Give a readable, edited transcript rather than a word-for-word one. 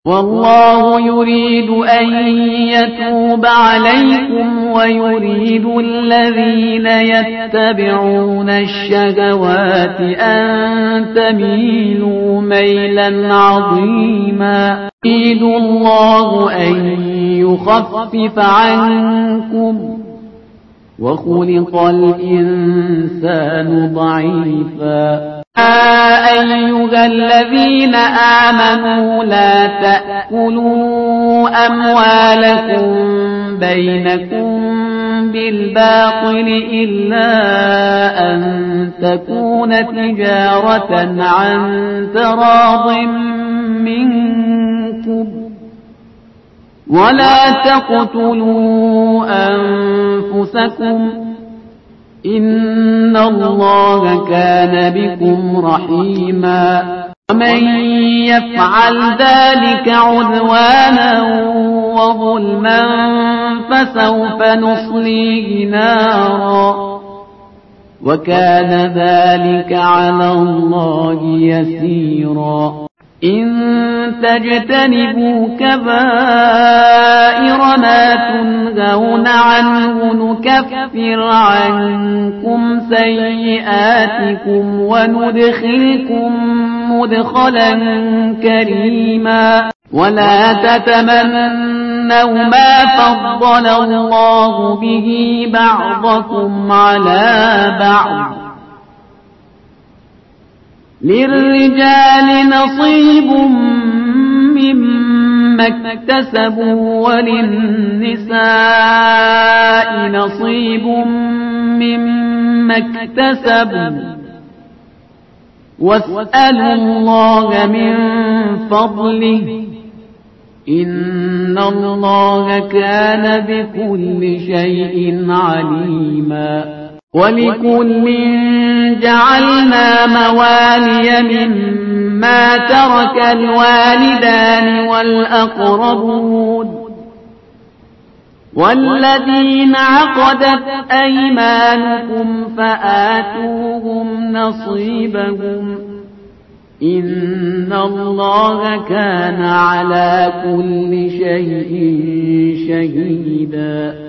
والله يريد أن يتوب عليكم ويريد الذين يتبعون الشهوات أن تميلوا ميلا عظيما. يريد الله أن يخفف عنكم وخلق الإنسان ضعيفا. أيها الذين آمنوا لا تأكلوا أموالكم بينكم بالباطل إلا أن تكون تجارة عن تراض منكم ولا تقتلوا أنفسكم إن الله كان بكم رحيما. ومن يفعل ذلك عدوانا وظلما فسوف نصليه نارا وكان ذلك على الله يسيرا. إن تجتنبوا كبائر ما تنهون عنه نكفر عنكم سيئاتكم وندخلكم مدخلا كريما. ولا تتمنوا ما فضل الله به بعضكم على بعض للرجال نصيب مما اكتسبوا وللنساء نصيب مما اكتسبوا واسألوا الله من فضله إن الله كان بكل شيء عليما. ولكل جعلنا موالي مما ترك الوالدان والأقربون والذين عقدت أيمانكم فآتوهم نصيبهم إن الله كان على كل شيء شهيدا.